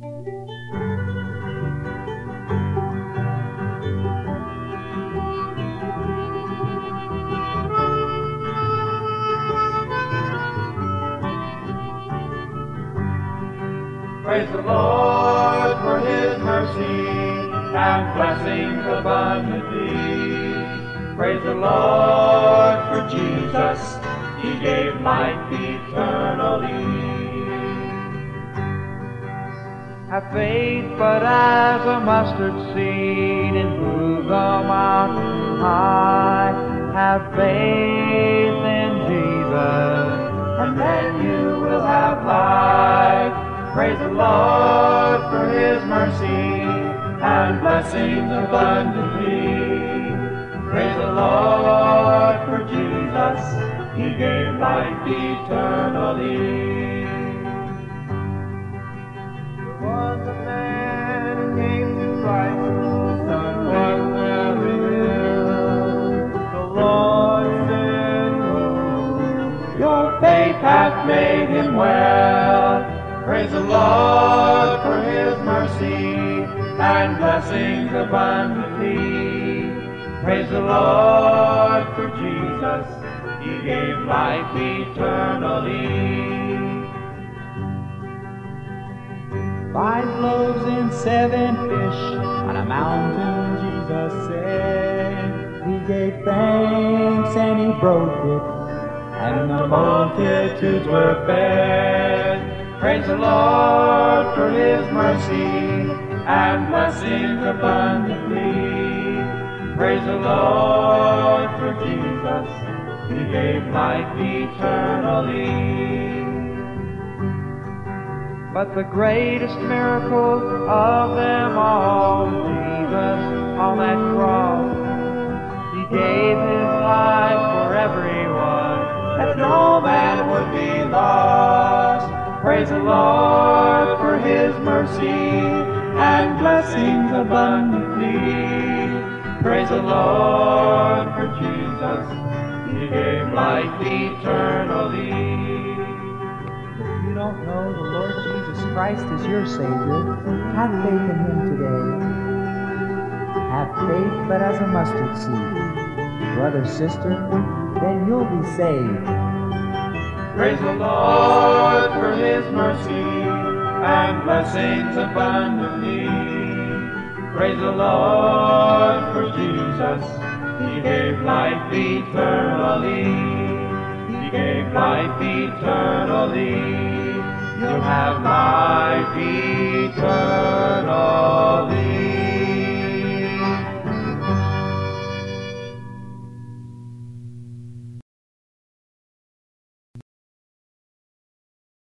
Praise the Lord for His mercy and blessings abundantly. Praise the Lord for Jesus, He gave life eternally. Have faith but as a mustard seed, and move the mountain high. Have faith in Jesus, and then you will have life. Praise the Lord for His mercy and blessings abundantly. Praise the Lord for Jesus, He gave life eternally. There was a man who came to Christ, the sun was very ill. The Lord said, Your faith hath made him well. Praise the Lord for His mercy and blessings abundantly. Praise the Lord for Jesus, He gave life eternally. 5 loaves and 7 fish on a mountain, Jesus said. He gave thanks and He broke it, And the multitudes were fed. Praise the Lord for His mercy and blessings abundantly. Praise the Lord for Jesus, He gave life eternally. but the greatest miracle of them all, Jesus on that cross, He gave His life for everyone, That no man would be lost. Praise the Lord for His mercy and blessings abundantly. Praise the Lord for Jesus, He gave life eternally. If you don't know the Lord Jesus Christ as your Savior, have faith in Him today. Have faith but as a mustard seed. Brother, sister, then you'll be saved. Praise the Lord for His mercy and blessings abundantly. Praise the Lord for Jesus, He gave life eternally. He gave life eternally. You'll have life eternally.